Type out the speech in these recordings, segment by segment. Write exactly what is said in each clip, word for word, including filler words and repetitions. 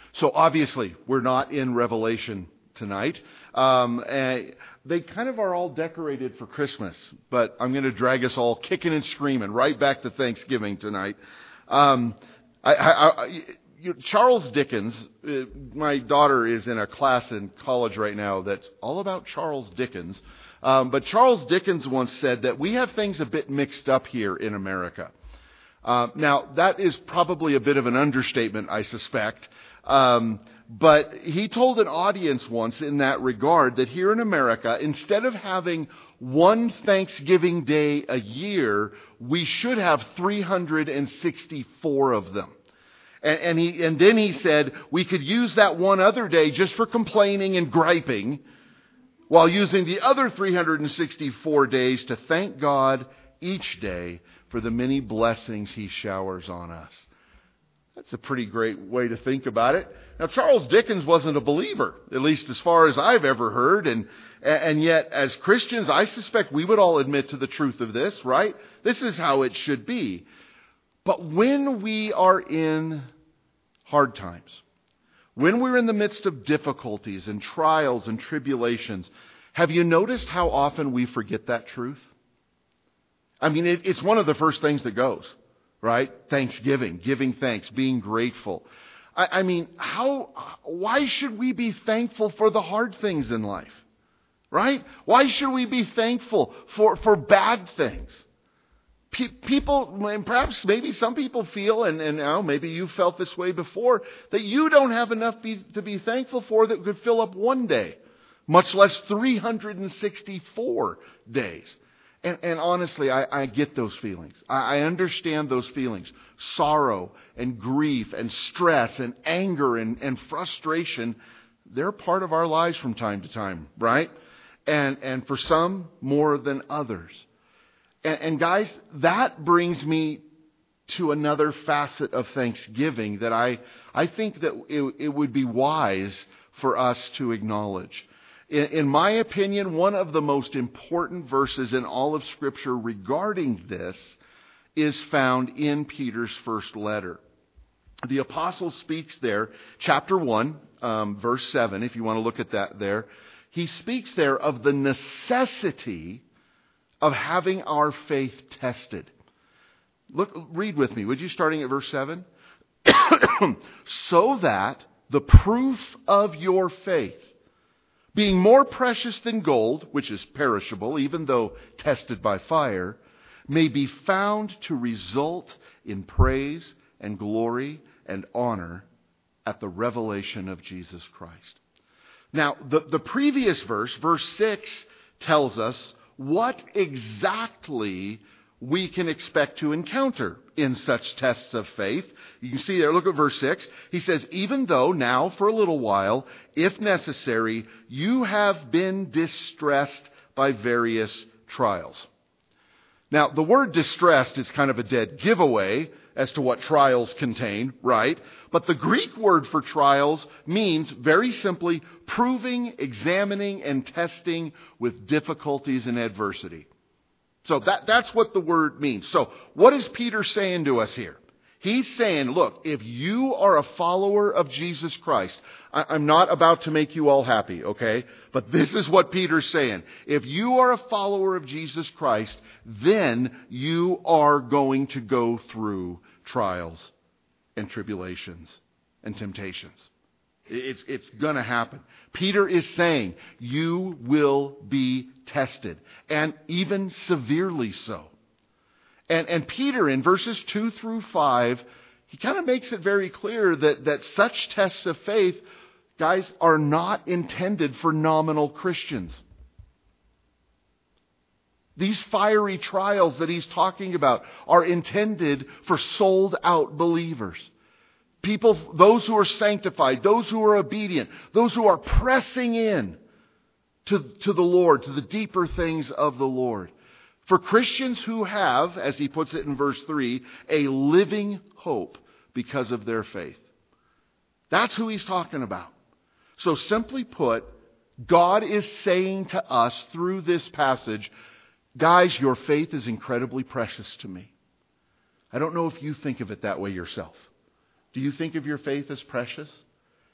So obviously, we're not in Revelation tonight. Um, and they kind of are all decorated for Christmas, but I'm going to drag us all kicking and screaming right back to Thanksgiving tonight. Um, I, I, I, you, Charles Dickens, uh, my daughter is in a class in college right now that's all about Charles Dickens. Um, but Charles Dickens once said that we have things a bit mixed up here in America. Uh, now, that is probably a bit of an understatement, I suspect. Um, but he told an audience once in that regard that here in America, instead of having one Thanksgiving Day a year, we should have three hundred sixty-four of them. And, and he, and then he said we could use that one other day just for complaining and griping, while using the other three hundred sixty-four days to thank God each day for the many blessings He showers on us. That's a pretty great way to think about it. Now, Charles Dickens wasn't a believer, at least as far as I've ever heard. And, and yet, as Christians, I suspect we would all admit to the truth of this, right? This is how it should be. But when we are in hard times, when we're in the midst of difficulties and trials and tribulations, have you noticed how often we forget that truth? I mean, it, it's one of the first things that goes. Right? Thanksgiving, giving thanks, being grateful. I, I mean, how, why should we be thankful for the hard things in life? Right? Why should we be thankful for, for bad things? Pe- people, and perhaps maybe some people feel, and, and now maybe you felt this way before, that you don't have enough be, to be thankful for that could fill up one day, much less three hundred sixty-four days. And, and honestly, I, I get those feelings. I, I understand those feelings. Sorrow and grief and stress and anger and, and frustration, they're part of our lives from time to time, right? And, and for some, more than others. And, and guys, that brings me to another facet of Thanksgiving that I, I think that it, it would be wise for us to acknowledge. In my opinion, one of the most important verses in all of Scripture regarding this is found in Peter's first letter. The apostle speaks there, chapter one, um, verse seven, if you want to look at that there. He speaks there of the necessity of having our faith tested. Look, read with me, would you, starting at verse seven? So that the proof of your faith, being more precious than gold, which is perishable, even though tested by fire, may be found to result in praise and glory and honor at the revelation of Jesus Christ. Now, the, the previous verse, verse six, tells us what exactly we can expect to encounter in such tests of faith. You can see there, look at verse six. He says, even though now for a little while, if necessary, you have been distressed by various trials. Now, the word distressed is kind of a dead giveaway as to what trials contain, right? But the Greek word for trials means very simply proving, examining, and testing with difficulties and adversity. So that, that's what the word means. So what is Peter saying to us here? He's saying, look, if you are a follower of Jesus Christ, I, I'm not about to make you all happy, okay? But this is what Peter's saying. If you are a follower of Jesus Christ, then you are going to go through trials and tribulations and temptations. It's, it's going to happen. Peter is saying you will be tested, and even severely so. And, and Peter, in verses two through five, he kind of makes it very clear that, that such tests of faith, guys, are not intended for nominal Christians. These fiery trials that he's talking about are intended for sold-out believers. People, those who are sanctified, those who are obedient, those who are pressing in to, to the Lord, to the deeper things of the Lord. For Christians who have, as he puts it in verse three, a living hope because of their faith. That's who he's talking about. So simply put, God is saying to us through this passage, guys, your faith is incredibly precious to me. I don't know if you think of it that way yourself. Do you think of your faith as precious?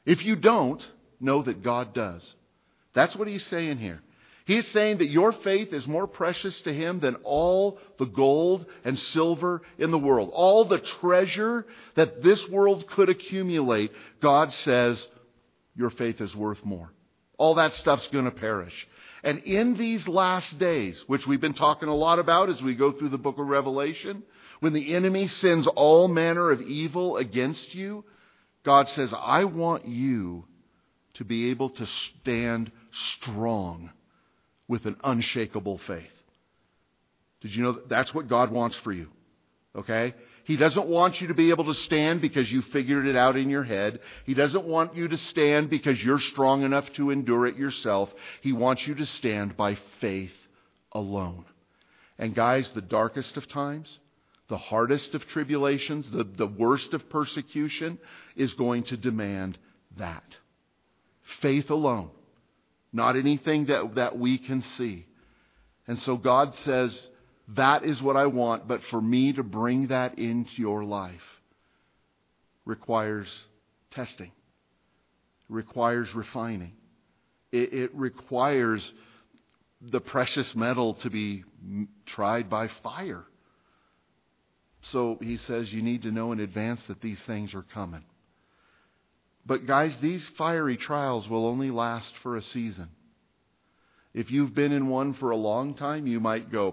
If you don't, know that God does. That's what he's saying here. He's saying that your faith is more precious to him than all the gold and silver in the world. All the treasure that this world could accumulate, God says your faith is worth more. All that stuff's going to perish. And in these last days, which we've been talking a lot about as we go through the book of Revelation, when the enemy sends all manner of evil against you, God says, I want you to be able to stand strong with an unshakable faith. Did you know that that's what God wants for you? Okay? He doesn't want you to be able to stand because you figured it out in your head. He doesn't want you to stand because you're strong enough to endure it yourself. He wants you to stand by faith alone. And guys, the darkest of times, the hardest of tribulations, the, the worst of persecution is going to demand that. Faith alone. Not anything that, that we can see. And so God says, that is what I want, but for me to bring that into your life requires testing. Requires refining. It, it requires the precious metal to be tried by fire. So he says you need to know in advance that these things are coming. But guys, these fiery trials will only last for a season. If you've been in one for a long time, you might go,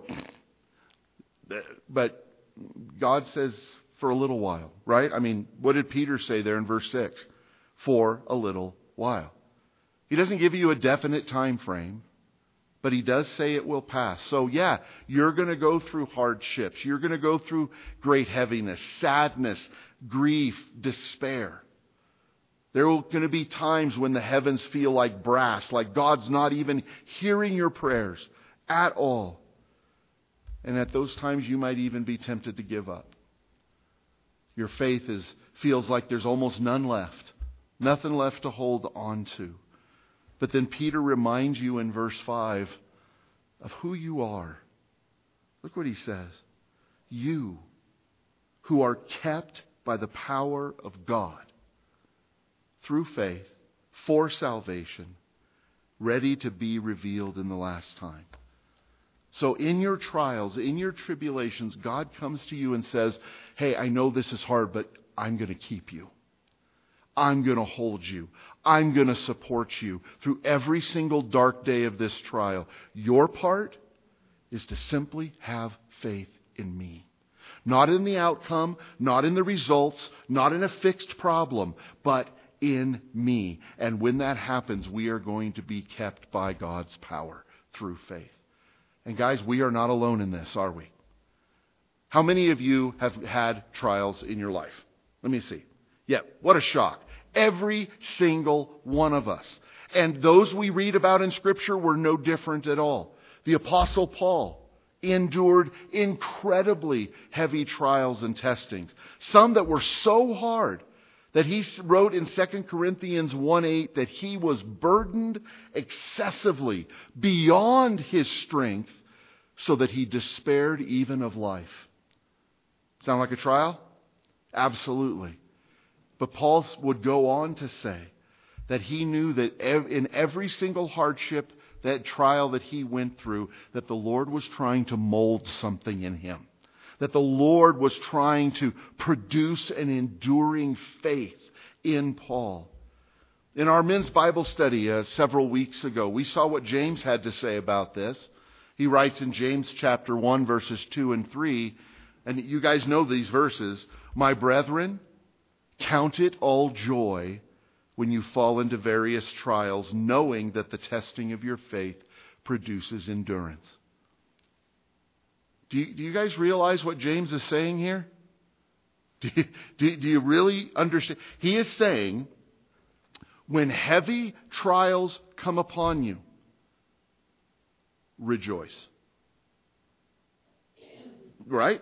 but God says for a little while, right? I mean, what did Peter say there in verse six? For a little while. He doesn't give you a definite time frame, but he does say it will pass. So yeah, you're going to go through hardships. You're going to go through great heaviness, sadness, grief, despair. There are going to be times when the heavens feel like brass, like God's not even hearing your prayers at all. And at those times you might even be tempted to give up. Your faith is feels like there's almost none left. Nothing left to hold on to. But then Peter reminds you in verse five of who you are. Look what he says. You who are kept by the power of God through faith for salvation, ready to be revealed in the last time. So in your trials, in your tribulations, God comes to you and says, hey, I know this is hard, but I'm going to keep you. I'm going to hold you. I'm going to support you through every single dark day of this trial. Your part is to simply have faith in me. Not in the outcome, not in the results, not in a fixed problem, but in me. And when that happens, we are going to be kept by God's power through faith. And guys, we are not alone in this, are we? How many of you have had trials in your life? Let me see. Yeah, what a shock. Every single one of us. And those we read about in Scripture were no different at all. The Apostle Paul endured incredibly heavy trials and testings. Some that were so hard that he wrote in Second Corinthians one eight that he was burdened excessively beyond his strength so that he despaired even of life. Sound like a trial? Absolutely. But Paul would go on to say that he knew that in every single hardship, that trial that he went through, that the Lord was trying to mold something in him. That the Lord was trying to produce an enduring faith in Paul. In our men's Bible study uh, several weeks ago, we saw what James had to say about this. He writes in James chapter one, verses two and three, and you guys know these verses. My brethren, count it all joy when you fall into various trials, knowing that the testing of your faith produces endurance. Do you, do you guys realize what James is saying here? Do you, do, do you really understand? He is saying, when heavy trials come upon you, rejoice. Right?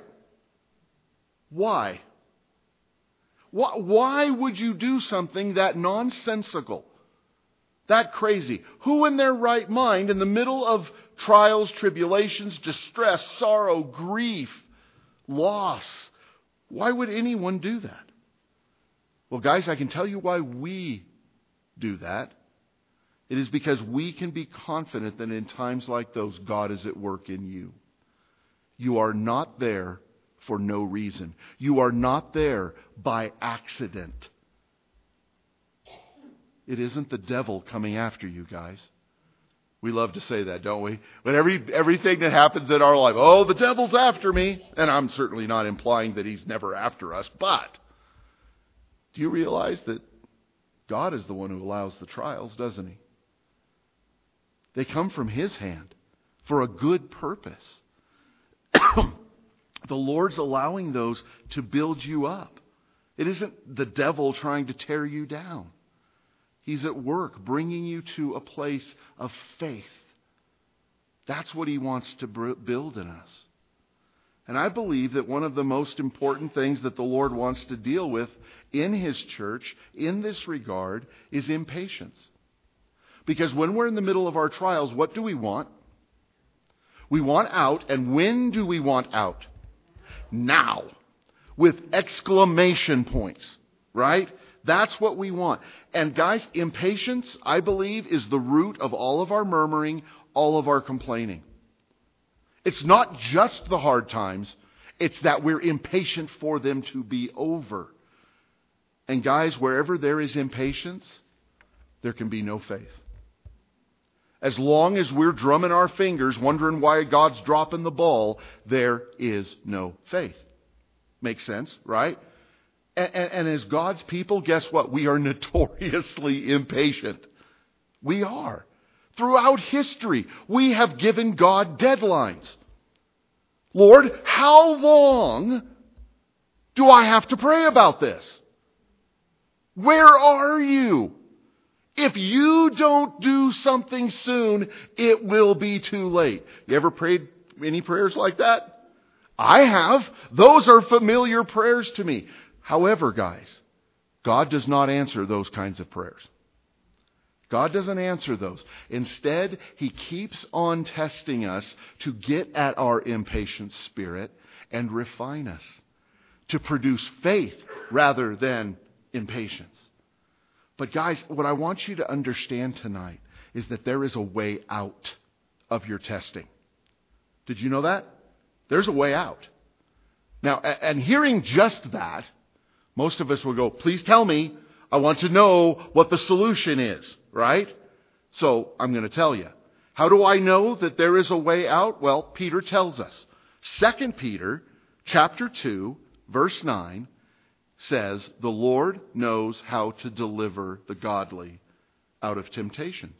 Why? Why, why would you do something that nonsensical? That crazy? Who in their right mind, in the middle of trials, tribulations, distress, sorrow, grief, loss, why would anyone do that? Well, guys, I can tell you why we do that. It is because we can be confident that in times like those, God is at work in you. You are not there for no reason. You are not there by accident. It isn't the devil coming after you, guys. We love to say that, don't we? But every everything that happens in our life, oh, the devil's after me. And I'm certainly not implying that he's never after us. But do you realize that God is the one who allows the trials, doesn't he? They come from his hand for a good purpose. The Lord's allowing those to build you up. It isn't the devil trying to tear you down. He's at work bringing you to a place of faith. That's what he wants to build in us. And I believe that one of the most important things that the Lord wants to deal with in his church in this regard is impatience. Because when we're in the middle of our trials, what do we want? We want out. And when do we want out? Now. With exclamation points. Right? That's what we want. And guys, impatience, I believe, is the root of all of our murmuring, all of our complaining. It's not just the hard times. It's that we're impatient for them to be over. And guys, wherever there is impatience, there can be no faith. As long as we're drumming our fingers, wondering why God's dropping the ball, there is no faith. Makes sense, right? And, and, and as God's people, guess what? We are notoriously impatient. We are. Throughout history, we have given God deadlines. Lord, how long do I have to pray about this? Where are you? If you don't do something soon, it will be too late. You ever prayed any prayers like that? I have. Those are familiar prayers to me. However, guys, God does not answer those kinds of prayers. God doesn't answer those. Instead, he keeps on testing us to get at our impatient spirit and refine us to produce faith rather than impatience. But guys, what I want you to understand tonight is that there is a way out of your testing. Did you know that? There's a way out. Now, and hearing just that, most of us will go, please tell me, I want to know what the solution is, right? So I'm going to tell you. How do I know that there is a way out? Well, Peter tells us. Second Peter chapter two, verse nine, says, the Lord knows how to deliver the godly out of temptations.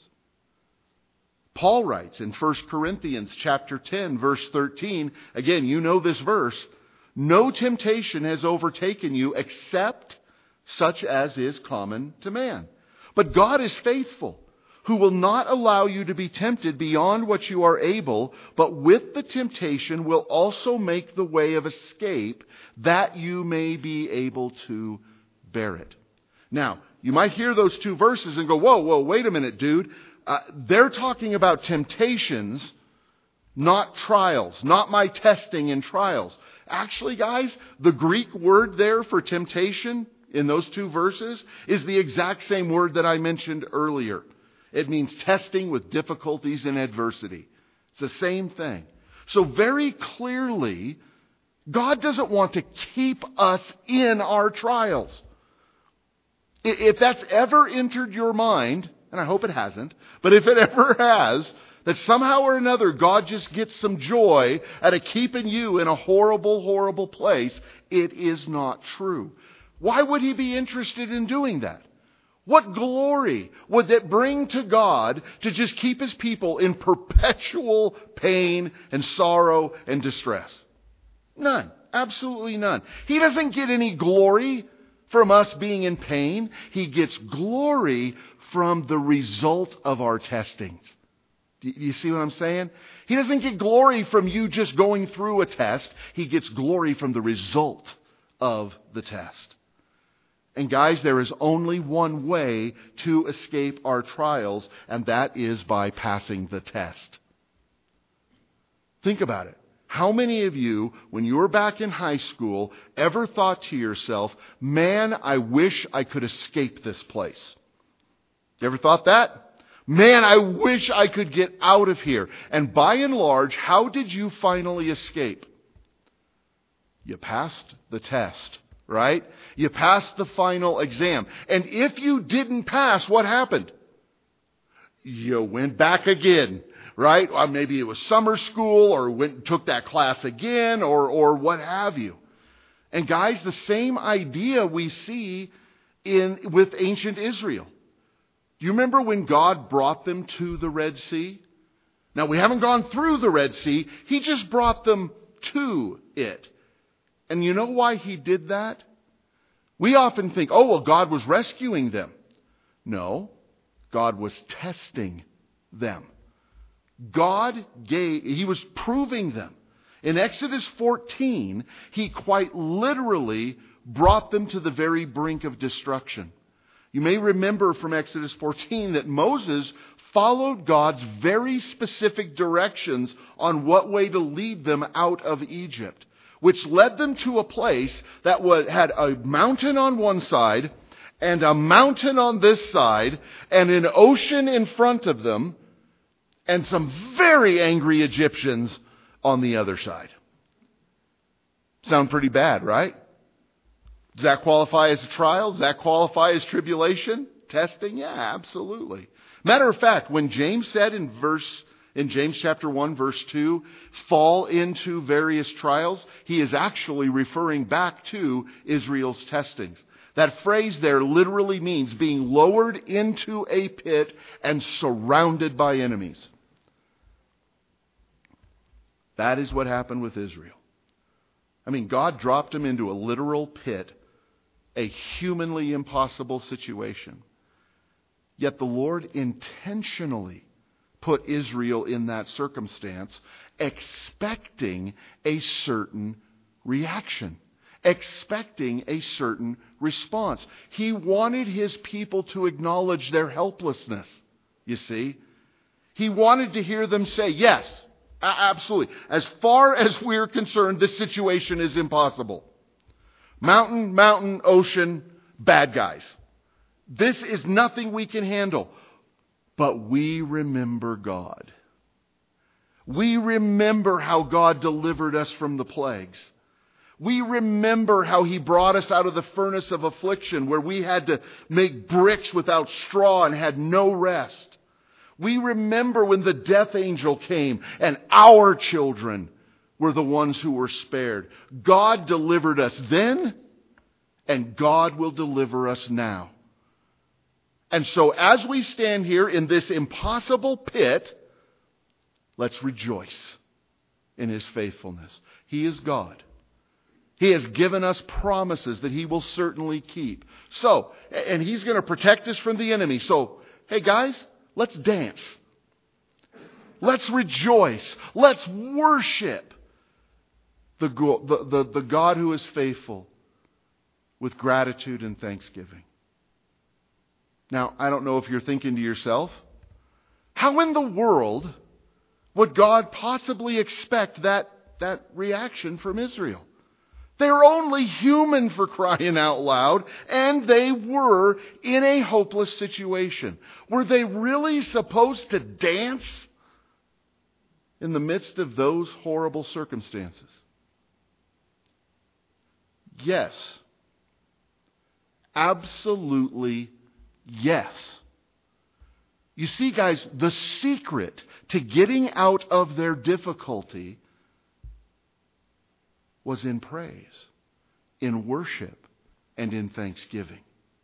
Paul writes in First Corinthians chapter ten, verse thirteen, again, you know this verse, no temptation has overtaken you except such as is common to man. But God is faithful, who will not allow you to be tempted beyond what you are able, but with the temptation will also make the way of escape, that you may be able to bear it. Now, you might hear those two verses and go, whoa, whoa, wait a minute, dude. Uh, they're talking about temptations, not trials, not my testing and trials. Actually, guys, the Greek word there for temptation in those two verses is the exact same word that I mentioned earlier. It means testing with difficulties and adversity. It's the same thing. So very clearly, God doesn't want to keep us in our trials. If that's ever entered your mind, and I hope it hasn't, but if it ever has, that somehow or another God just gets some joy out of keeping you in a horrible, horrible place, it is not true. Why would he be interested in doing that? What glory would that bring to God to just keep his people in perpetual pain and sorrow and distress? None. Absolutely none. He doesn't get any glory from us being in pain. He gets glory from the result of our testings. Do you see what I'm saying? He doesn't get glory from you just going through a test. He gets glory from the result of the test. And guys, there is only one way to escape our trials, and that is by passing the test. Think about it. How many of you, when you were back in high school, ever thought to yourself, man, I wish I could escape this place? You ever thought that? Man, I wish I could get out of here. And by and large, how did you finally escape? You passed the test, right? You passed the final exam. And if you didn't pass, what happened? You went back again, right? Or maybe it was summer school, or went took that class again, or or what have you. And guys, the same idea we see in with ancient Israel. Do you remember when God brought them to the Red Sea? Now, we haven't gone through the Red Sea. He just brought them to it. And you know why He did that? We often think, oh, well, God was rescuing them. No, God was testing them. God gave, He was proving them. In Exodus fourteen, He quite literally brought them to the very brink of destruction. You may remember from Exodus fourteen that Moses followed God's very specific directions on what way to lead them out of Egypt, which led them to a place that had a mountain on one side and a mountain on this side and an ocean in front of them and some very angry Egyptians on the other side. Sound pretty bad, right? Does that qualify as a trial? Does that qualify as tribulation? Testing? Yeah, absolutely. Matter of fact, when James said in verse in James chapter one, verse two, fall into various trials, he is actually referring back to Israel's testings. That phrase there literally means being lowered into a pit and surrounded by enemies. That is what happened with Israel. I mean, God dropped them into a literal pit, a humanly impossible situation. Yet the Lord intentionally put Israel in that circumstance, expecting a certain reaction, expecting a certain response. He wanted His people to acknowledge their helplessness, you see. He wanted to hear them say, yes, absolutely. As far as we're concerned, this situation is impossible. Mountain, mountain, ocean, bad guys. This is nothing we can handle. But we remember God. We remember how God delivered us from the plagues. We remember how He brought us out of the furnace of affliction where we had to make bricks without straw and had no rest. We remember when the death angel came and our children were the ones who were spared. God delivered us then, and God will deliver us now. And so as we stand here in this impossible pit, let's rejoice in His faithfulness. He is God. He has given us promises that He will certainly keep. So, and He's going to protect us from the enemy. So, hey guys, let's dance. Let's rejoice. Let's worship the, the, the, the God who is faithful with gratitude and thanksgiving. Now, I don't know if you're thinking to yourself, how in the world would God possibly expect that, that reaction from Israel? They're only human, for crying out loud, and they were in a hopeless situation. Were they really supposed to dance in the midst of those horrible circumstances? Yes. Absolutely yes. You see, guys, the secret to getting out of their difficulty was in praise, in worship, and in thanksgiving.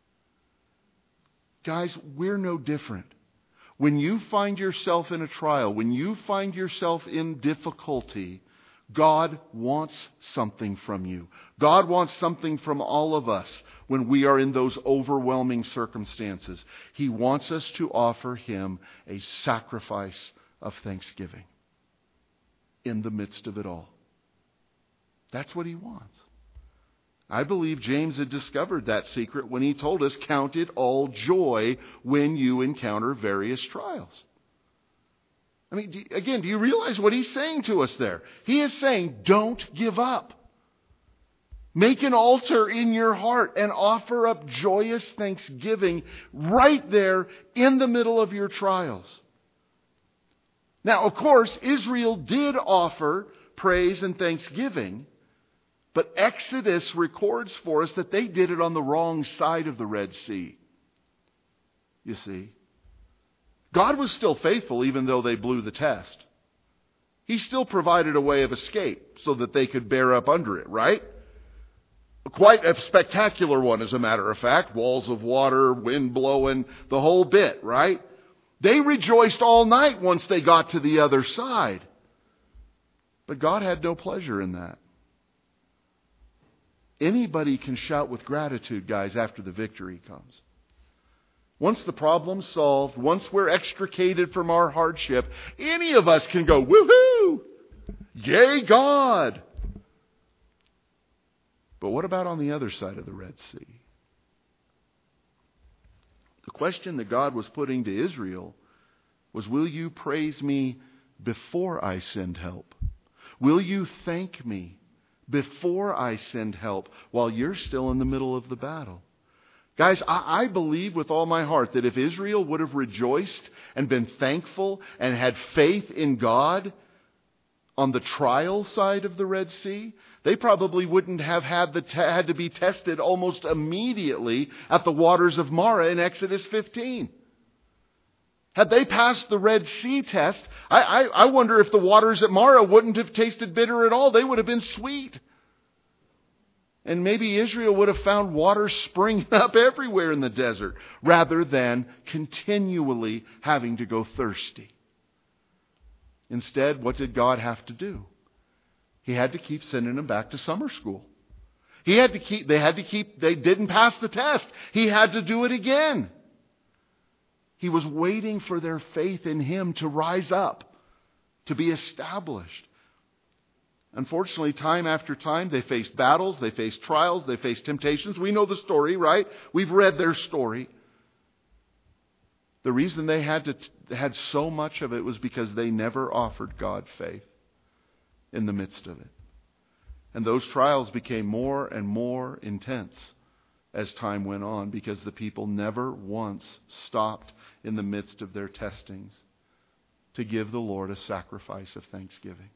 Guys, we're no different. When you find yourself in a trial, when you find yourself in difficulty, God wants something from you. God wants something from all of us when we are in those overwhelming circumstances. He wants us to offer Him a sacrifice of thanksgiving in the midst of it all. That's what He wants. I believe James had discovered that secret when he told us, count it all joy when you encounter various trials. I mean, do, again, do you realize what he's saying to us there? He is saying, don't give up. Make an altar in your heart and offer up joyous thanksgiving right there in the middle of your trials. Now, of course, Israel did offer praise and thanksgiving, but Exodus records for us that they did it on the wrong side of the Red Sea. You see, God was still faithful even though they blew the test. He still provided a way of escape so that they could bear up under it, right? Quite a spectacular one, as a matter of fact. Walls of water, wind blowing, the whole bit, right? They rejoiced all night once they got to the other side. But God had no pleasure in that. Anybody can shout with gratitude, guys, after the victory comes. Once the problem's solved, once we're extricated from our hardship, any of us can go, woohoo! Yay, God! But what about on the other side of the Red Sea? The question that God was putting to Israel was, will you praise me before I send help? Will you thank me before I send help while you're still in the middle of the battle? Guys, I, I believe with all my heart that if Israel would have rejoiced and been thankful and had faith in God on the trial side of the Red Sea, they probably wouldn't have had, the te- had to be tested almost immediately at the waters of Marah in Exodus fifteen. Had they passed the Red Sea test, I, I, I wonder if the waters at Marah wouldn't have tasted bitter at all. They would have been sweet. And maybe Israel would have found water springing up everywhere in the desert rather than continually having to go thirsty. Instead, what did God have to do? He had to keep sending them back to summer school. He had to keep, they had to keep, they didn't pass the test. He had to do it again. He was waiting for their faith in Him to rise up, to be established. Unfortunately, time after time, they faced battles, they faced trials, they faced temptations. We know the story, right? We've read their story. The reason they had to had so much of it was because they never offered God faith in the midst of it. And those trials became more and more intense as time went on because the people never once stopped in the midst of their testings to give the Lord a sacrifice of thanksgiving.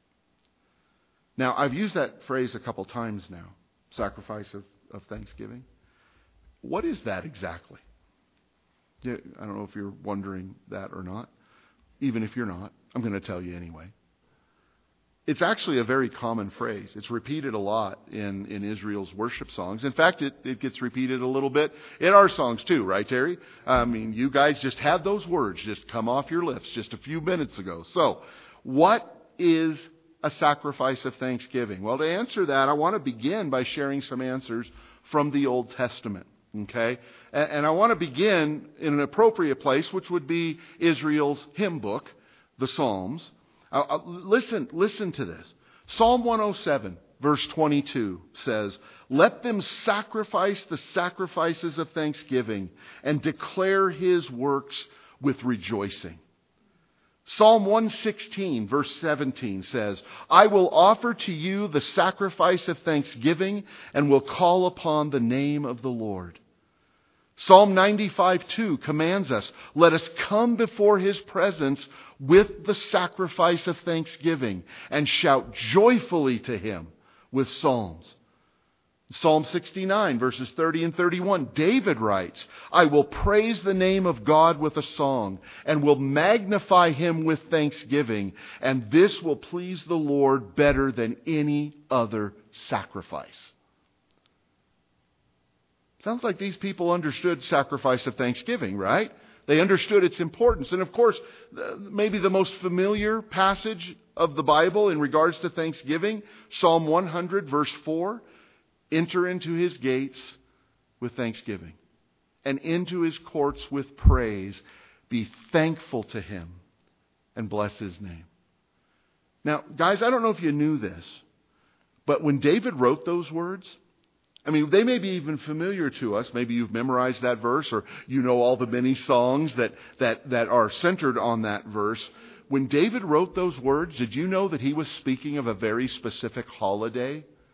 Now, I've used that phrase a couple times now, sacrifice of, of thanksgiving. What is that exactly? I don't know if you're wondering that or not. Even if you're not, I'm going to tell you anyway. It's actually a very common phrase. It's repeated a lot in, in Israel's worship songs. In fact, it, it gets repeated a little bit in our songs too, right, Terry? I mean, you guys just had those words just come off your lips just a few minutes ago. So, what is a sacrifice of thanksgiving? Well, to answer that, I want to begin by sharing some answers from the Old Testament. Okay? And, and I want to begin in an appropriate place, which would be Israel's hymn book, the Psalms. Uh, uh, listen, listen to this. Psalm one oh seven, verse twenty-two says, "Let them sacrifice the sacrifices of thanksgiving and declare His works with rejoicing." Psalm one sixteen, verse seventeen says, "I will offer to you the sacrifice of thanksgiving and will call upon the name of the Lord." Psalm ninety-five two commands us, "Let us come before His presence with the sacrifice of thanksgiving and shout joyfully to Him with psalms." Psalm sixty-nine, verses thirty and thirty-one, David writes, "I will praise the name of God with a song and will magnify Him with thanksgiving, and this will please the Lord better than any other sacrifice." Sounds like these people understood sacrifice of thanksgiving, right? They understood its importance. And of course, maybe the most familiar passage of the Bible in regards to thanksgiving, Psalm one hundred, verse four, "Enter into His gates with thanksgiving and into His courts with praise. Be thankful to Him and bless His name." Now, guys, I don't know if you knew this, but when David wrote those words, I mean, they may be even familiar to us. Maybe you've memorized that verse, or you know all the many songs that, that, that are centered on that verse. When David wrote those words, did you know that he was speaking of a very specific holiday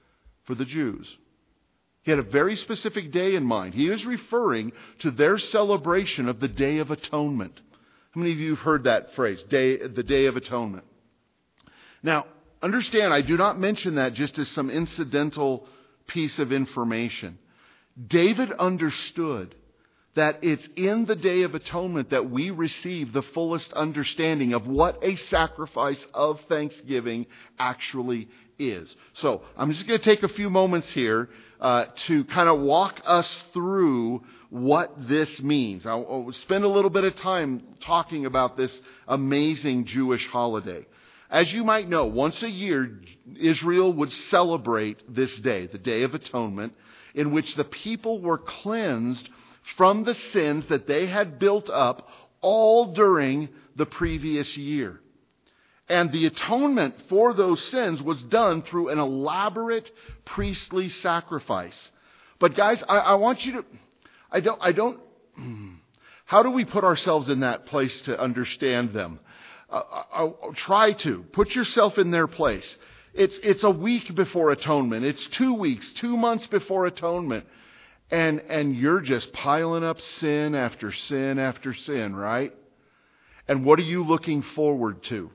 for the Jews. He had a very specific day in mind. He is referring to their celebration of the Day of Atonement. How many of you have heard that phrase, day, the Day of Atonement? Now, understand, I do not mention that just as some incidental piece of information. David understood that it's in the Day of Atonement that we receive the fullest understanding of what a sacrifice of thanksgiving actually is. So, I'm just going to take a few moments here uh, to kind of walk us through what this means. I'll, I'll spend a little bit of time talking about this amazing Jewish holiday. As you might know, once a year, Israel would celebrate this day, the Day of Atonement, in which the people were cleansed from the sins that they had built up all during the previous year. And the atonement for those sins was done through an elaborate priestly sacrifice. But guys, I, I want you to, I don't, I don't, how do we put ourselves in that place to understand them? Uh, I'll, I'll try to. Put yourself in their place. It's, it's a week before atonement. It's two weeks, two months before atonement. And, and you're just piling up sin after sin after sin, right? And what are you looking forward to?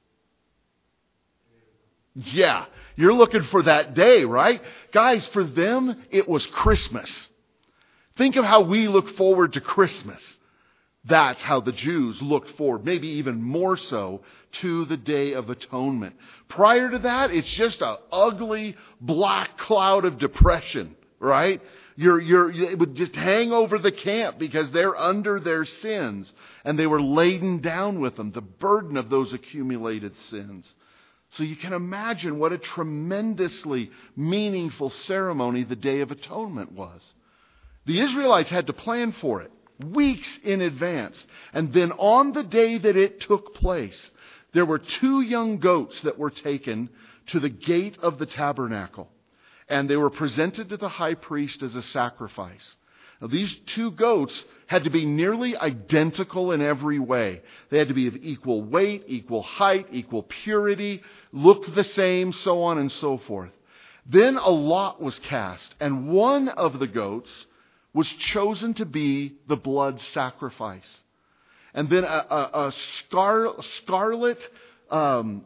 Yeah, you're looking for that day, right? Guys, for them, it was Christmas. Think of how we look forward to Christmas. That's how the Jews looked forward, maybe even more so, to the Day of Atonement. Prior to that, it's just an ugly black cloud of depression, right? You're, you're, it would just hang over the camp because they're under their sins and they were laden down with them, the burden of those accumulated sins. So you can imagine what a tremendously meaningful ceremony the Day of Atonement was. The Israelites had to plan for it weeks in advance. And then on the day that it took place, there were two young goats that were taken to the gate of the tabernacle. And they were presented to the high priest as a sacrifice. Now, these two goats had to be nearly identical in every way. They had to be of equal weight, equal height, equal purity, look the same, so on and so forth. Then a lot was cast, and one of the goats was chosen to be the blood sacrifice. And then a, a, a scar, scarlet um,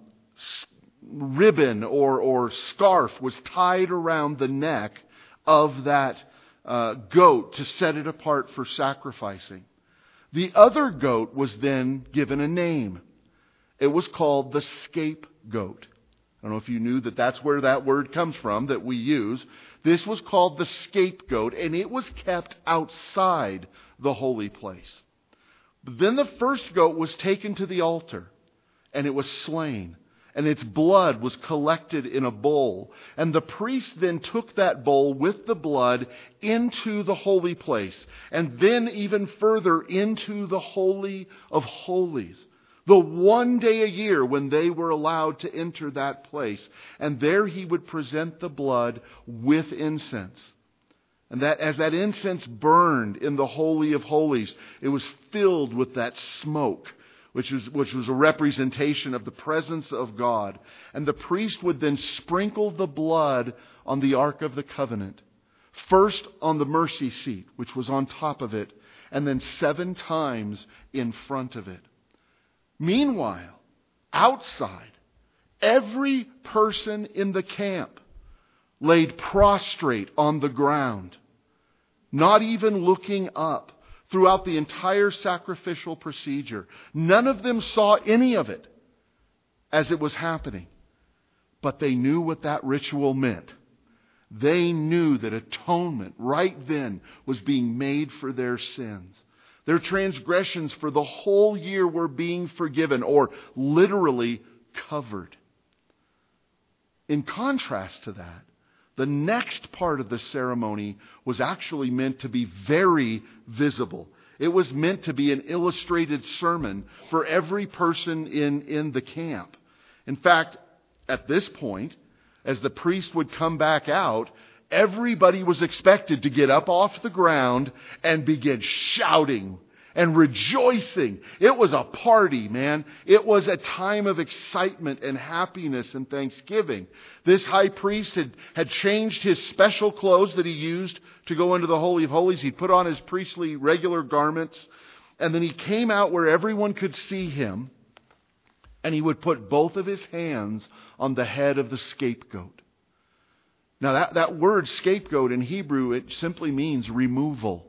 ribbon or, or scarf was tied around the neck of that uh, goat to set it apart for sacrificing. The other goat was then given a name. It was called the scapegoat. I don't know if you knew that that's where that word comes from that we use. This was called the scapegoat, and it was kept outside the holy place. But then the first goat was taken to the altar, and it was slain. And its blood was collected in a bowl. And the priest then took that bowl with the blood into the holy place. And then even further into the Holy of Holies. The one day a year when they were allowed to enter that place. And there he would present the blood with incense. And that as that incense burned in the Holy of Holies, it was filled with that smoke. Which was, which was a representation of the presence of God. And the priest would then sprinkle the blood on the Ark of the Covenant. First on the mercy seat, which was on top of it, and then seven times in front of it. Meanwhile, outside, every person in the camp laid prostrate on the ground, not even looking up. Throughout the entire sacrificial procedure. None of them saw any of it as it was happening. But they knew what that ritual meant. They knew that atonement right then was being made for their sins. Their transgressions for the whole year were being forgiven or literally covered. In contrast to that, the next part of the ceremony was actually meant to be very visible. It was meant to be an illustrated sermon for every person in, in the camp. In fact, at this point, as the priest would come back out, everybody was expected to get up off the ground and begin shouting and rejoicing. It was a party, man. It was a time of excitement and happiness and thanksgiving. This high priest had, had changed his special clothes that he used to go into the Holy of Holies. He'd put on his priestly regular garments, and then he came out where everyone could see him, and he would put both of his hands on the head of the scapegoat. Now that, that word scapegoat in Hebrew, it simply means removal,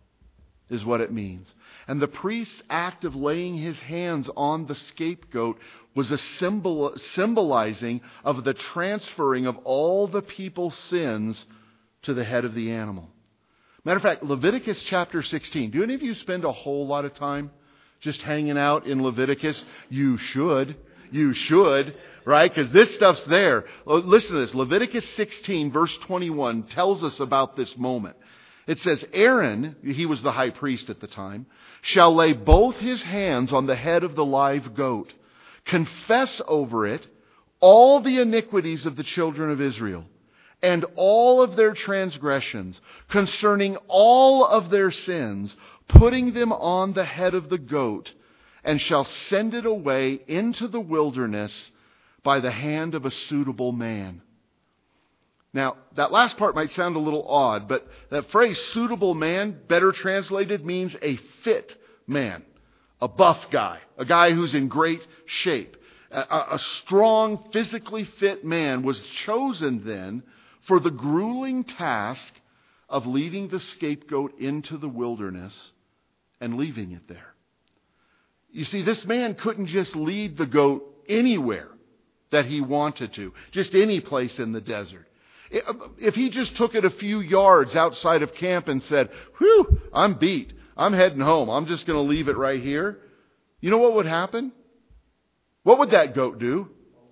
is what it means. And the priest's act of laying his hands on the scapegoat was a symbol symbolizing of the transferring of all the people's sins to the head of the animal. Matter of fact, Leviticus chapter sixteen. Do any of you spend a whole lot of time just hanging out in Leviticus? You should. You should, right? Because this stuff's there. Listen to this. Leviticus sixteen verse twenty-one tells us about this moment. It says, Aaron, he was the high priest at the time, shall lay both his hands on the head of the live goat, confess over it all the iniquities of the children of Israel, and all of their transgressions, concerning all of their sins, putting them on the head of the goat, and shall send it away into the wilderness by the hand of a suitable man. Now, that last part might sound a little odd, but that phrase, suitable man, better translated, means a fit man, a buff guy, a guy who's in great shape. A, a strong, physically fit man was chosen then for the grueling task of leading the scapegoat into the wilderness and leaving it there. You see, this man couldn't just lead the goat anywhere that he wanted to, just any place in the desert. If he just took it a few yards outside of camp and said, whew, I'm beat, I'm heading home, I'm just going to leave it right here, you know what would happen? What would that goat do?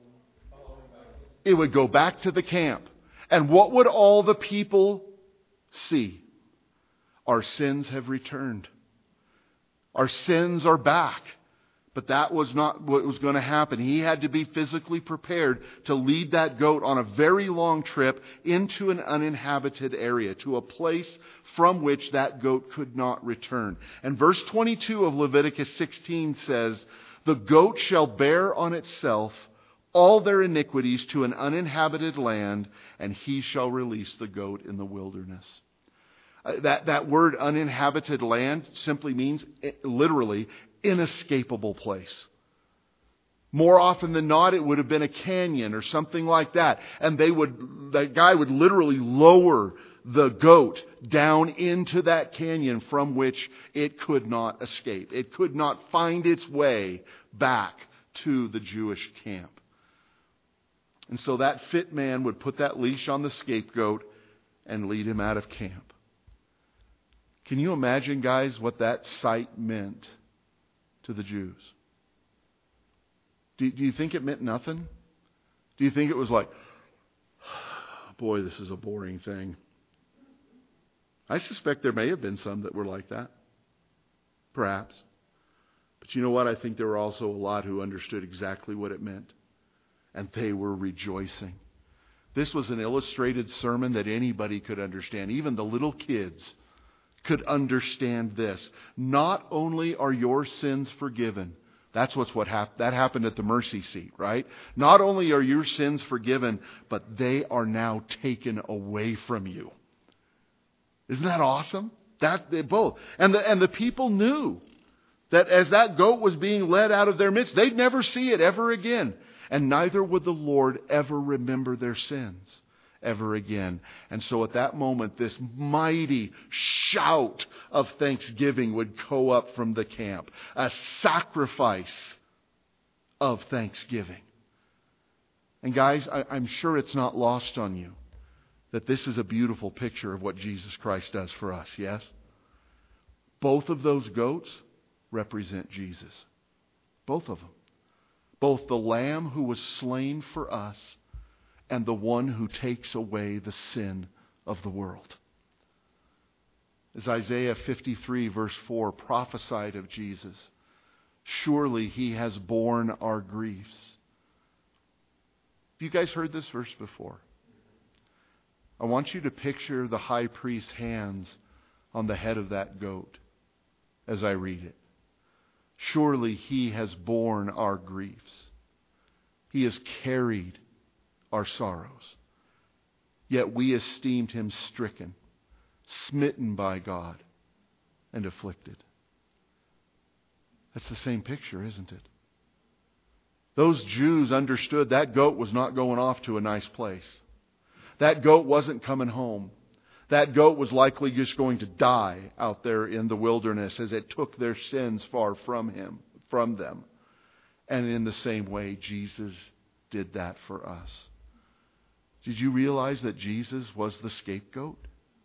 It would go back to the camp. And what would all the people see? Our sins have returned. Our sins are back. But that was not what was going to happen. He had to be physically prepared to lead that goat on a very long trip into an uninhabited area, to a place from which that goat could not return. And verse twenty-two of Leviticus sixteen says, the goat shall bear on itself all their iniquities to an uninhabited land, and he shall release the goat in the wilderness. Uh, that, that word uninhabited land simply means, literally, inescapable place. More often than not, it would have been a canyon or something like that. And they would, that guy would literally lower the goat down into that canyon from which it could not escape. It could not find its way back to the Jewish camp. And so that fit man would put that leash on the scapegoat and lead him out of camp. Can you imagine, guys, what that sight meant to the Jews? Do, do you think it meant nothing? Do you think it was like, boy, this is a boring thing? I suspect there may have been some that were like that. Perhaps. But you know what? I think there were also a lot who understood exactly what it meant. And they were rejoicing. This was an illustrated sermon that anybody could understand. Even the little kids could understand this. Not only are your sins forgiven, that's what's what happened. That happened at the mercy seat, right? Not only are your sins forgiven, but they are now taken away from you. Isn't that awesome? That they both. And the and the people knew that as that goat was being led out of their midst, they'd never see it ever again. And neither would the Lord ever remember their sins ever again. And so at that moment, this mighty shout of thanksgiving would go up from the camp. A sacrifice of thanksgiving. And guys, I, I'm sure it's not lost on you that this is a beautiful picture of what Jesus Christ does for us, yes? Both of those goats represent Jesus. Both of them. Both the Lamb who was slain for us and the one who takes away the sin of the world. As Isaiah fifty-three verse four prophesied of Jesus, surely he has borne our griefs. Have you guys heard this verse before? I want you to picture the high priest's hands on the head of that goat. as I read it. Surely He has borne our griefs. He has carried our sorrows. Yet we esteemed Him stricken, smitten by God, and afflicted. That's the same picture, isn't it? Those Jews understood that goat was not going off to a nice place. That goat wasn't coming home. That goat was likely just going to die out there in the wilderness as it took their sins far from him, from them. And in the same way, Jesus did that for us. Did you realize that Jesus was the scapegoat?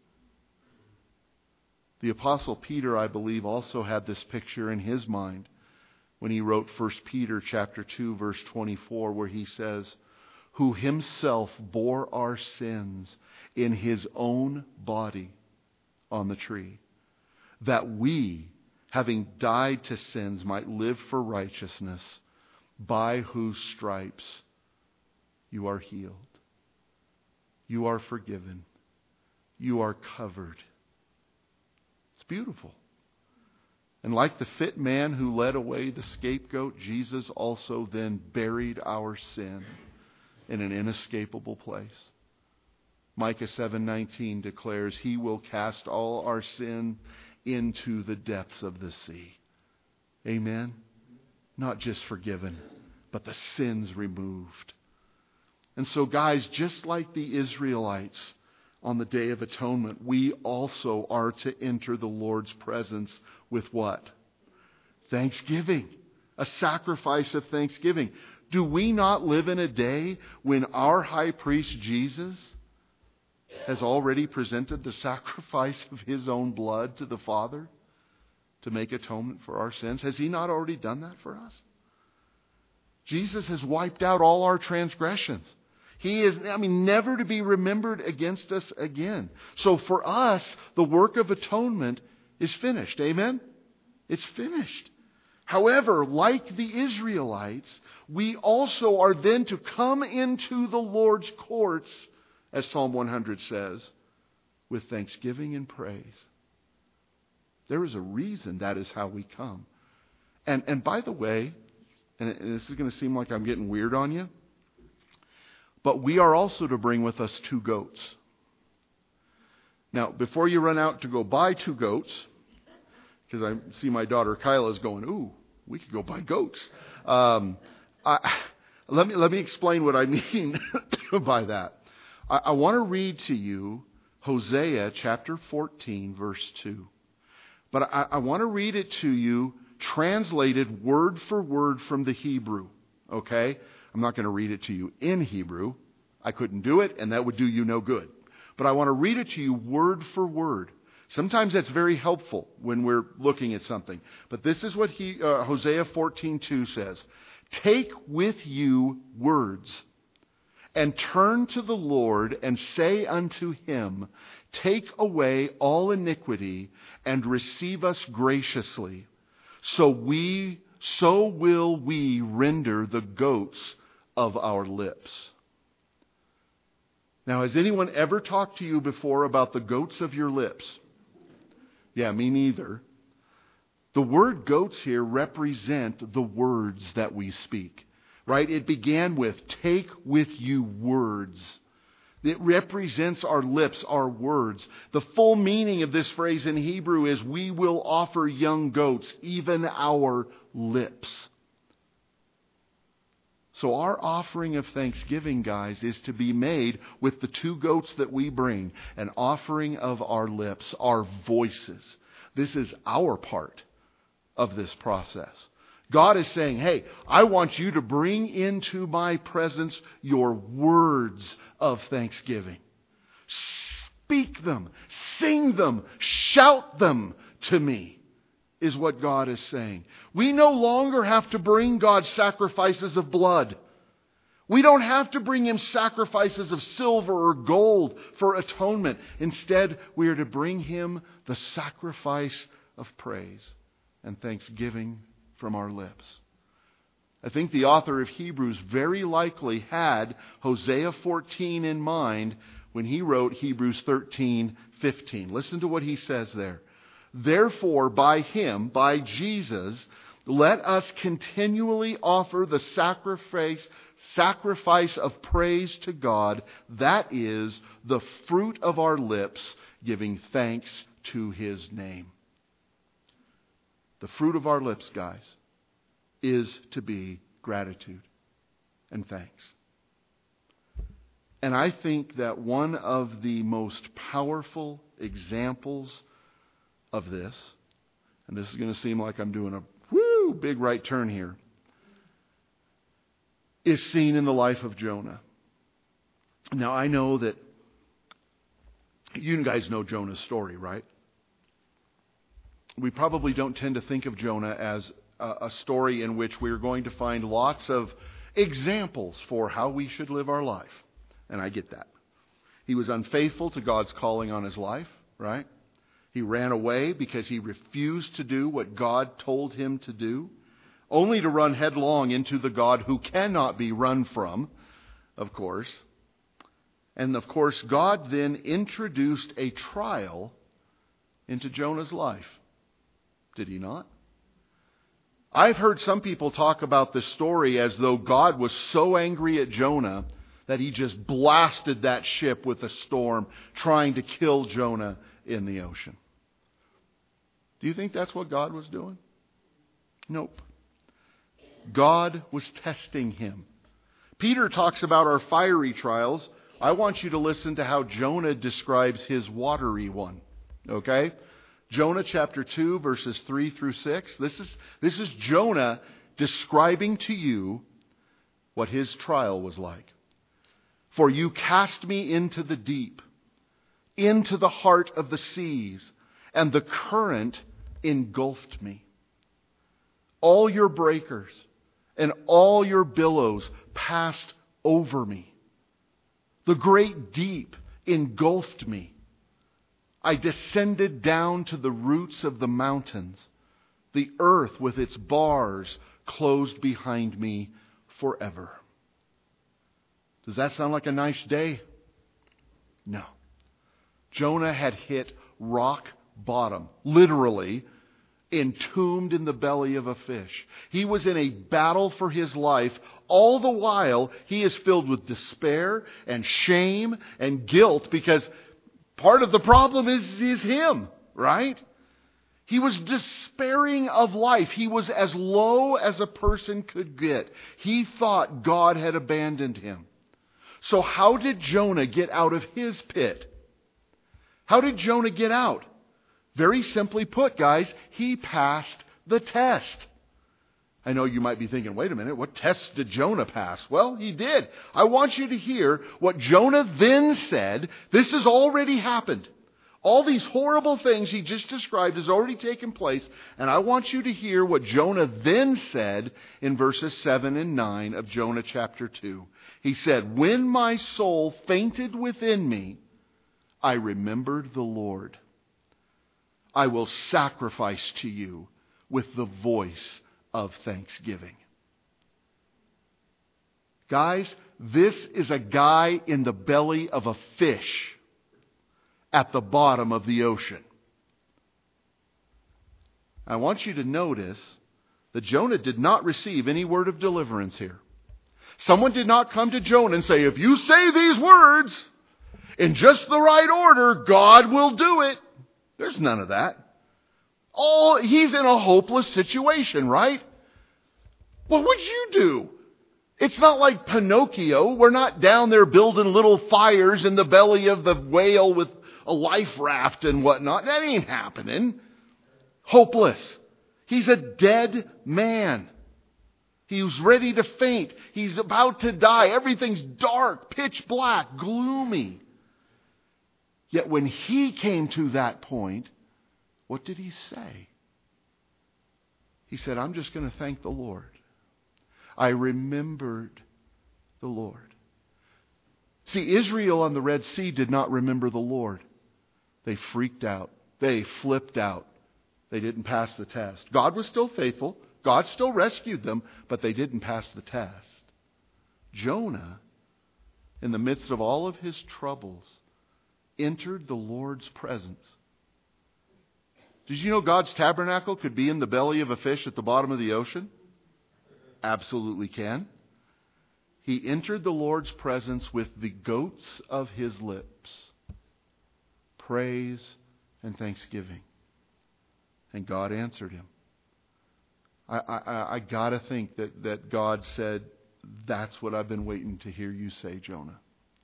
The Apostle Peter, I believe, also had this picture in his mind when he wrote First Peter chapter two, verse twenty-four, where he says, who Himself bore our sins in His own body on the tree, that we, having died to sins, might live for righteousness, by whose stripes you are healed. You are forgiven. You are covered. It's beautiful. And like the fit man who led away the scapegoat, Jesus also then buried our sin in an inescapable place. Micah seven nineteen declares, He will cast all our sin into the depths of the sea. Amen? Not just forgiven, but the sins removed. And so guys, just like the Israelites on the Day of Atonement, we also are to enter the Lord's presence with what? Thanksgiving. A sacrifice of thanksgiving. Do we not live in a day when our high priest Jesus has already presented the sacrifice of His own blood to the Father to make atonement for our sins? Has He not already done that for us? Jesus has wiped out all our transgressions. He is, I mean, never to be remembered against us again. So for us, the work of atonement is finished. Amen? It's finished. However, like the Israelites, we also are then to come into the Lord's courts, as Psalm one hundred says, with thanksgiving and praise. There is a reason that is how we come. And and by the way, and this is going to seem like I'm getting weird on you, but we are also to bring with us two goats. Now, before you run out to go buy two goats, because I see my daughter Kyla is going, ooh, we could go buy goats. Um, I, let me let me explain what I mean by that. I, I want to read to you Hosea chapter fourteen, verse two. But I, I want to read it to you translated word for word from the Hebrew. Okay? I'm not going to read it to you in Hebrew. I couldn't do it, and that would do you no good. But I want to read it to you word for word. Sometimes that's very helpful when we're looking at something. But this is what he, uh, Hosea fourteen two says. Take with you words, and turn to the Lord, and say unto Him, take away all iniquity, and receive us graciously. So we, so will we render the goats of our lips. Now, has anyone ever talked to you before about the goats of your lips? Yeah, me neither. The word goats here represent the words that we speak, right? It began with, take with you words. It represents our lips, our words. The full meaning of this phrase in Hebrew is, we will offer young goats, even our lips. So our offering of thanksgiving, guys, is to be made with the two goats that we bring, an offering of our lips, our voices. This is our part of this process. God is saying, hey, I want you to bring into my presence your words of thanksgiving. Speak them, sing them, shout them to me, is what God is saying. We no longer have to bring God sacrifices of blood. We don't have to bring Him sacrifices of silver or gold for atonement. Instead, we are to bring Him the sacrifice of praise and thanksgiving from our lips. I think the author of Hebrews very likely had Hosea fourteen in mind when he wrote Hebrews thirteen fifteen. Listen to what he says there. Therefore, by Him, by Jesus, let us continually offer the sacrifice, sacrifice of praise to God, that is, the fruit of our lips, giving thanks to His name. The fruit of our lips, guys, is to be gratitude and thanks. And I think that one of the most powerful examples of this, and this is going to seem like I'm doing a woo big right turn here, is seen in the life of Jonah. Now, I know that you guys know Jonah's story, right? We probably don't tend to think of Jonah as a, a story in which we're going to find lots of examples for how we should live our life. And I get that. He was unfaithful to God's calling on his life, right? He ran away because he refused to do what God told him to do, only to run headlong into the God who cannot be run from, of course. And of course, God then introduced a trial into Jonah's life. Did He not? I've heard some people talk about this story as though God was so angry at Jonah that He just blasted that ship with a storm, trying to kill Jonah in the ocean. Do you think that's what God was doing? Nope. God was testing him. Peter talks about our fiery trials. I want you to listen to how Jonah describes his watery one. Okay? Jonah chapter two, verses three through six. This is, this is Jonah describing to you what his trial was like. For you cast me into the deep, into the heart of the seas, and the current engulfed me. All your breakers and all your billows passed over me. The great deep engulfed me. I descended down to the roots of the mountains. The earth with its bars closed behind me forever. Does that sound like a nice day? No. Jonah had hit rock bottom, literally entombed in the belly of a fish. He was in a battle for his life. All the while, he is filled with despair and shame and guilt because part of the problem is, is him, right? He was despairing of life. He was as low as a person could get. He thought God had abandoned him. So how did Jonah get out of his pit? How did Jonah get out? Very simply put, guys, he passed the test. I know you might be thinking, wait a minute, what test did Jonah pass? Well, he did. I want you to hear what Jonah then said. This has already happened. All these horrible things he just described has already taken place. And I want you to hear what Jonah then said in verses seven and nine of Jonah chapter two. He said, when my soul fainted within me, I remembered the Lord. I will sacrifice to you with the voice of thanksgiving. Guys, this is a guy in the belly of a fish at the bottom of the ocean. I want you to notice that Jonah did not receive any word of deliverance here. Someone did not come to Jonah and say, if you say these words in just the right order, God will do it. There's none of that. All, he's in a hopeless situation, right? What would you do? It's not like Pinocchio. We're not down there building little fires in the belly of the whale with a life raft and whatnot. That ain't happening. Hopeless. He's a dead man. He's ready to faint. He's about to die. Everything's dark, pitch black, gloomy. Yet when he came to that point, what did he say? He said, I'm just going to thank the Lord. I remembered the Lord. See, Israel on the Red Sea did not remember the Lord. They freaked out. They flipped out. They didn't pass the test. God was still faithful. God still rescued them, but they didn't pass the test. Jonah, in the midst of all of his troubles, entered the Lord's presence. Did you know God's tabernacle could be in the belly of a fish at the bottom of the ocean? Absolutely can. He entered the Lord's presence with the goats of his lips. Praise and thanksgiving. And God answered him. I, I, I got to think that, that God said, that's what I've been waiting to hear you say, Jonah.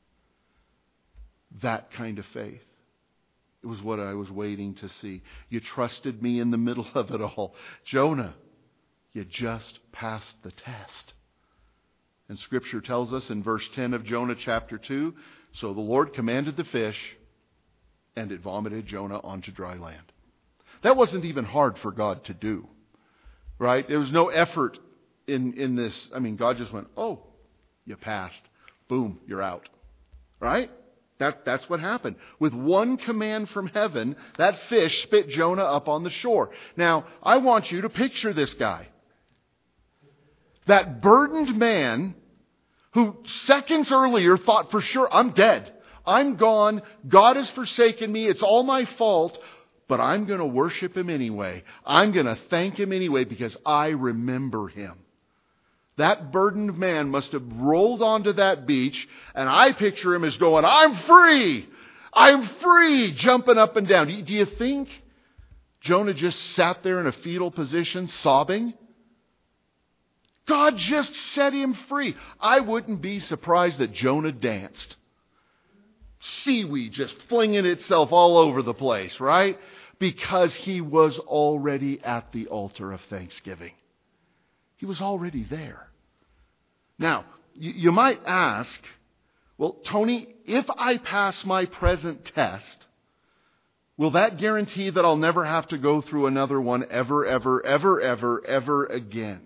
That kind of faith. It was what I was waiting to see. You trusted me in the middle of it all. Jonah, you just passed the test. And Scripture tells us in verse ten of Jonah chapter two, so the Lord commanded the fish, and it vomited Jonah onto dry land. That wasn't even hard for God to do. Right? There was no effort in, in this. I mean, God just went, oh, you passed. Boom, you're out. Right? That, that's what happened. With one command from heaven, that fish spit Jonah up on the shore. Now, I want you to picture this guy. That burdened man who seconds earlier thought for sure, I'm dead. I'm gone. God has forsaken me. It's all my fault. But I'm going to worship Him anyway. I'm going to thank Him anyway because I remember Him. That burdened man must have rolled onto that beach, and I picture him as going, I'm free! I'm free! Jumping up and down. Do you think Jonah just sat there in a fetal position sobbing? God just set him free. I wouldn't be surprised that Jonah danced. Seaweed just flinging itself all over the place, right? Because he was already at the altar of thanksgiving. He was already there. Now, you, you might ask, well, Tony, if I pass my present test, will that guarantee that I'll never have to go through another one ever, ever, ever, ever, ever again?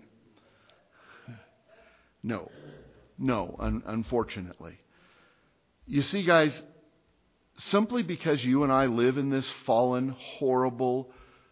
No. No, un- unfortunately. You see, guys, simply because you and I live in this fallen, horrible,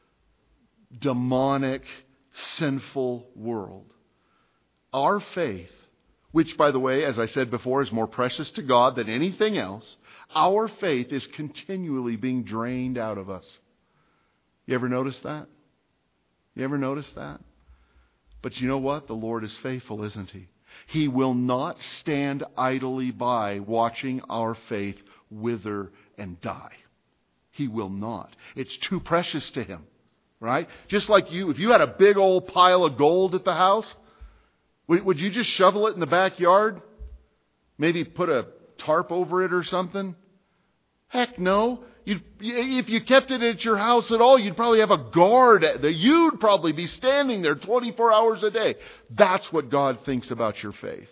demonic, sinful world, our faith, which, by the way, as I said before, is more precious to God than anything else, our faith is continually being drained out of us. You ever notice that? You ever notice that? But you know what? The Lord is faithful, isn't He? He will not stand idly by watching our faith wither and die. He will not. It's too precious to Him. Right? Just like you, if you had a big old pile of gold at the house, would you just shovel it in the backyard? Maybe put a tarp over it or something? Heck no. You'd, if you kept it at your house at all, you'd probably have a guard. That you'd probably be standing there twenty-four hours a day. That's what God thinks about your faith.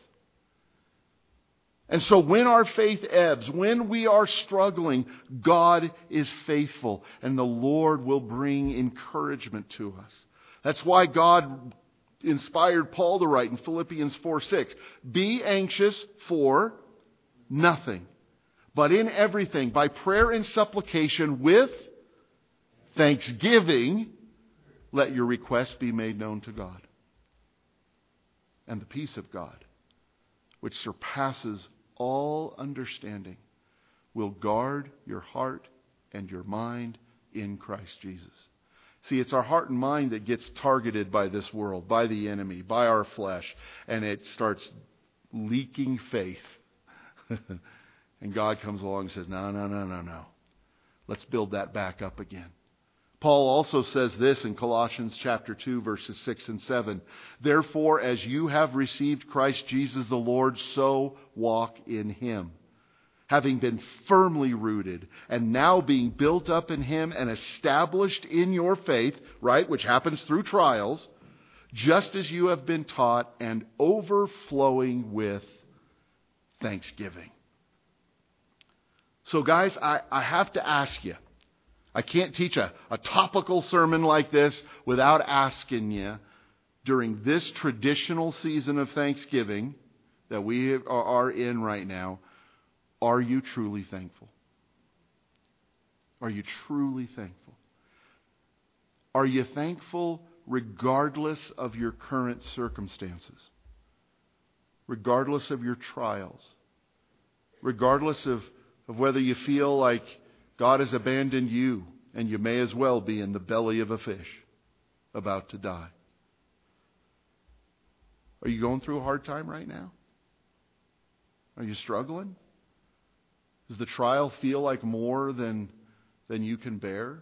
And so when our faith ebbs, when we are struggling, God is faithful and the Lord will bring encouragement to us. That's why God inspired Paul to write in Philippians four six, be anxious for nothing, but in everything, by prayer and supplication with thanksgiving, let your requests be made known to God. And the peace of God, which surpasses all understanding, will guard your heart and your mind in Christ Jesus. See, it's our heart and mind that gets targeted by this world, by the enemy, by our flesh, and it starts leaking faith. And God comes along and says, no, no, no, no, no. Let's build that back up again. Paul also says this in Colossians chapter two, verses six and seven. Therefore, as you have received Christ Jesus the Lord, so walk in Him, having been firmly rooted and now being built up in Him and established in your faith, right, which happens through trials, just as you have been taught, and overflowing with thanksgiving. So guys, I, I have to ask you, I can't teach a, a topical sermon like this without asking you, during this traditional season of Thanksgiving that we are in right now, are you truly thankful? Are you truly thankful? Are you thankful regardless of your current circumstances? Regardless of your trials? Regardless of, of whether you feel like God has abandoned you and you may as well be in the belly of a fish, about to die. Are you going through a hard time right now? Are you struggling? Does the trial feel like more than, than you can bear?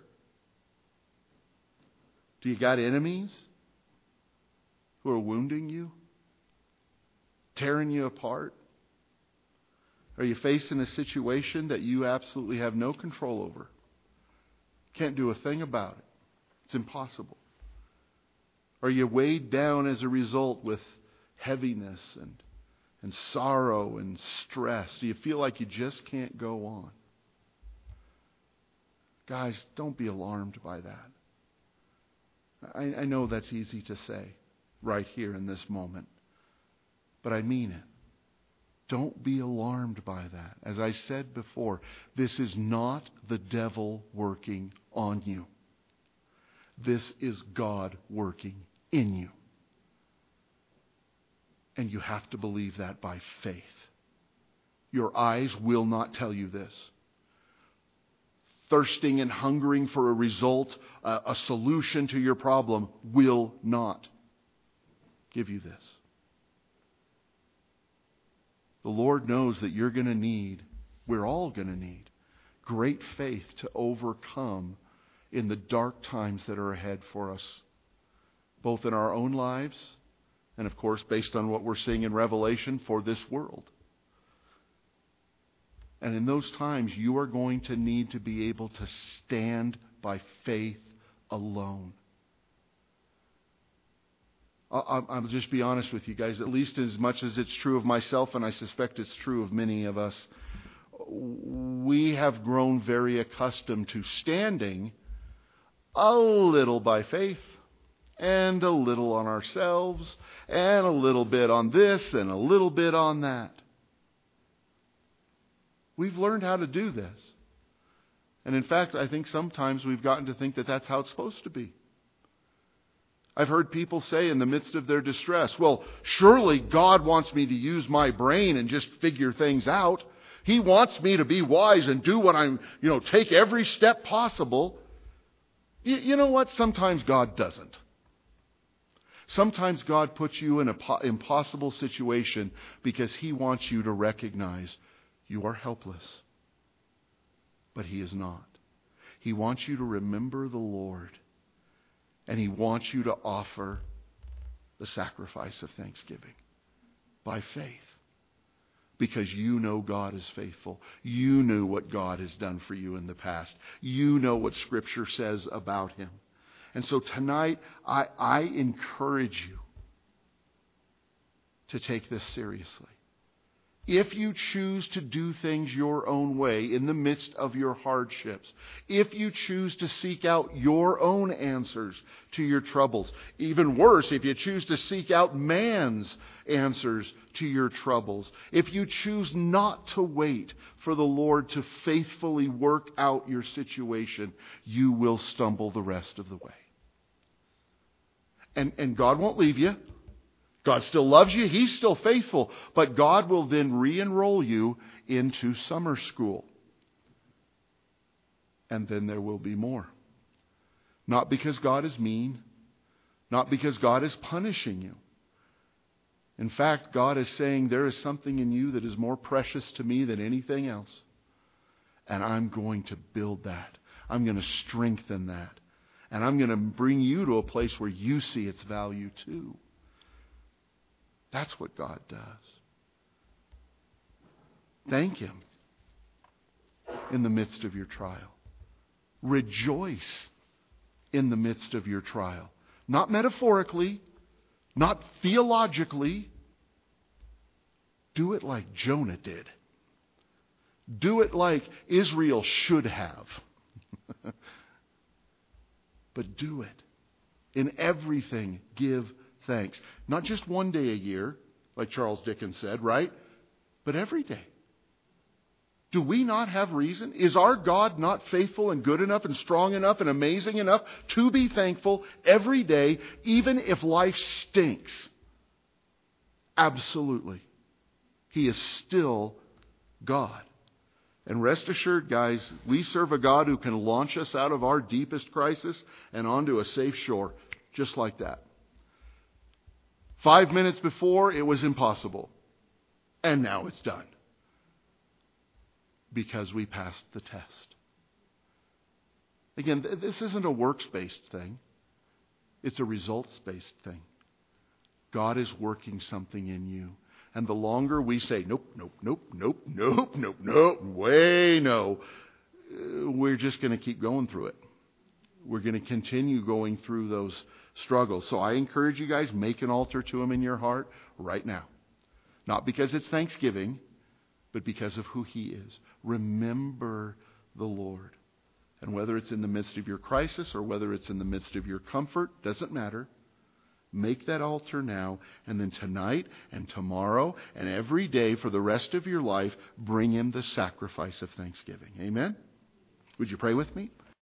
Do you got enemies who are wounding you? Tearing you apart? Are you facing a situation that you absolutely have no control over? Can't do a thing about it. It's impossible. Are you weighed down as a result with heaviness and, and sorrow and stress? Do you feel like you just can't go on? Guys, don't be alarmed by that. I, I know that's easy to say right here in this moment, but I mean it. Don't be alarmed by that. As I said before, this is not the devil working on you. This is God working in you. And you have to believe that by faith. Your eyes will not tell you this. Thirsting and hungering for a result, a, a solution to your problem will not give you this. The Lord knows that you're going to need, we're all going to need, great faith to overcome in the dark times that are ahead for us, both in our own lives and, of course, based on what we're seeing in Revelation, for this world. And in those times, you are going to need to be able to stand by faith alone. I'll, I'll just be honest with you guys, at least as much as it's true of myself, and I suspect it's true of many of us, we have grown very accustomed to standing a little by faith and a little on ourselves and a little bit on this and a little bit on that. We've learned how to do this. And in fact, I think sometimes we've gotten to think that that's how it's supposed to be. I've heard people say in the midst of their distress, well, surely God wants me to use my brain and just figure things out. He wants me to be wise and do what I'm, you know, take every step possible. You, you know what? Sometimes God doesn't. Sometimes God puts you in an impossible situation because He wants you to recognize you are helpless. But He is not. He wants you to remember the Lord. And He wants you to offer the sacrifice of thanksgiving by faith. Because you know God is faithful. You knew what God has done for you in the past. You know what Scripture says about Him. And so tonight, I, I encourage you to take this seriously. If you choose to do things your own way in the midst of your hardships, if you choose to seek out your own answers to your troubles, even worse, if you choose to seek out man's answers to your troubles, if you choose not to wait for the Lord to faithfully work out your situation, you will stumble the rest of the way. And, and God won't leave you. God still loves you. He's still faithful. But God will then re-enroll you into summer school. And then there will be more. Not because God is mean. Not because God is punishing you. In fact, God is saying there is something in you that is more precious to me than anything else. And I'm going to build that. I'm going to strengthen that. And I'm going to bring you to a place where you see its value too. That's what God does. Thank Him in the midst of your trial. Rejoice in the midst of your trial. Not metaphorically, not theologically. Do it like Jonah did. Do it like Israel should have. But do it. In everything, give thanks. Not just one day a year, like Charles Dickens said, right? But every day. Do we not have reason? Is our God not faithful and good enough and strong enough and amazing enough to be thankful every day, even if life stinks? Absolutely. He is still God. And rest assured, guys, we serve a God who can launch us out of our deepest crisis and onto a safe shore, just like that. Five minutes before, it was impossible. And now it's done. Because we passed the test. Again, this isn't a works-based thing. It's a results-based thing. God is working something in you. And the longer we say, nope, nope, nope, nope, nope, nope, nope, way no, we're just going to keep going through it. We're going to continue going through those struggles. So I encourage you guys, make an altar to Him in your heart right now. Not because it's Thanksgiving, but because of who He is. Remember the Lord. And whether it's in the midst of your crisis or whether it's in the midst of your comfort, doesn't matter. Make that altar now, and then tonight and tomorrow and every day for the rest of your life, bring Him the sacrifice of thanksgiving. Amen? Would you pray with me?